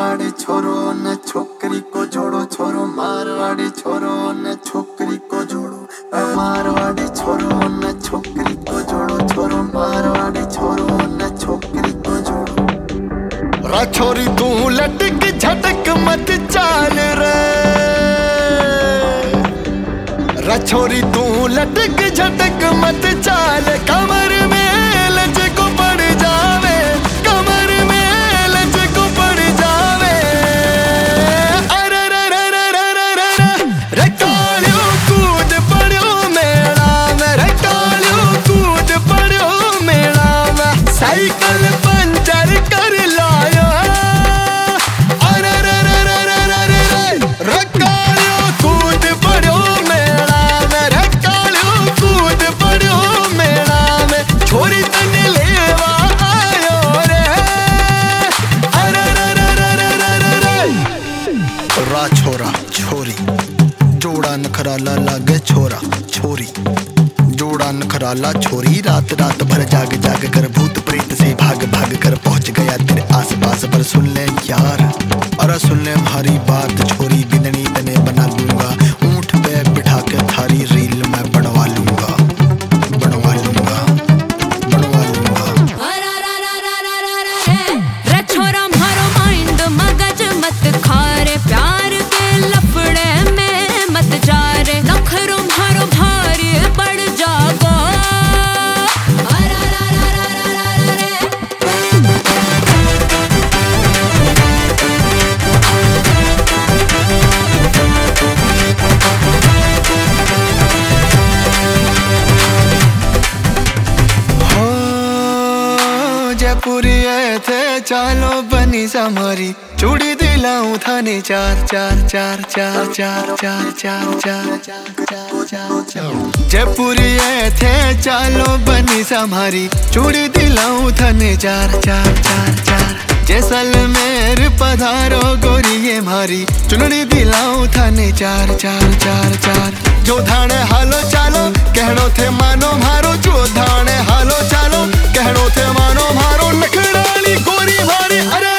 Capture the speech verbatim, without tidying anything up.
मारवाड़ी छोरो न छोकरी को जोड़ो, छोरो मारवाड़ी छोरो न छोकरी को जोड़ो, मारवाड़ी छोरो न छोकरी को जोड़ो, छोरो मारवाड़ी छोरो न छोकरी को जोड़ो। रा छोरी तू लटक झटक मत चाल रे, रा छोरी तू लटक झटक मत चाल, कमर में लच को पड़ जावे, कमर में लच को पड़ जावे। अरे रे रे रे रे रे रे रे कालियो कूद पड़ो मेला में, रे कालियो कूद पड़ो मेला में, साइकिल पंचर कर लायो। अरे रे रे रे रे रे रे रे कालियो कूद पड़ो मेला में, रे कालियो कूद पड़ो मेला में, छोरी तने लेवा आयो रे। अरे रे रे रे रे रे रे रा छोरा छोरी जोड़ा नखराला लागे, छोरा छोरी जोड़ा नखराला छोरी, रात रात भर जाग जाग कर भूत प्रेत से भाग भाग कर पहुंच गया तेरे आस पास। पर सुन ले यार, अरे सुन ले हमारी बात छोरी, बिंदनी तने बना दूंगा, ऊंट पे बिठा के थारी रील मैं बनवा लूंगा, बनवा लूंगा, बनवा लूंगा। रे छोरा मारो माइंड मगज मत खा रे, प्यार के लफड़े में मत जा रे, नखरो मारो भारी पड़ जागो। जयपुरी थे चालो बनी समारी, चूड़ी दिलाऊं थाने चार चार चार चार चार चार चार चार चार। जयपुरी थे चालो बनी समारी, चूड़ी दिलाऊं थाने चार चार चार चार। जैसलमेर पधारो गोरी ये मारी, चुनरी दिलाऊं थाने चार चार चार चार। जो धाने हालो चालो कहनो थे मानो मारो, जो धाने हालो चालो कहनो थे मानो मारो, नखराली गोरी मारी। अरे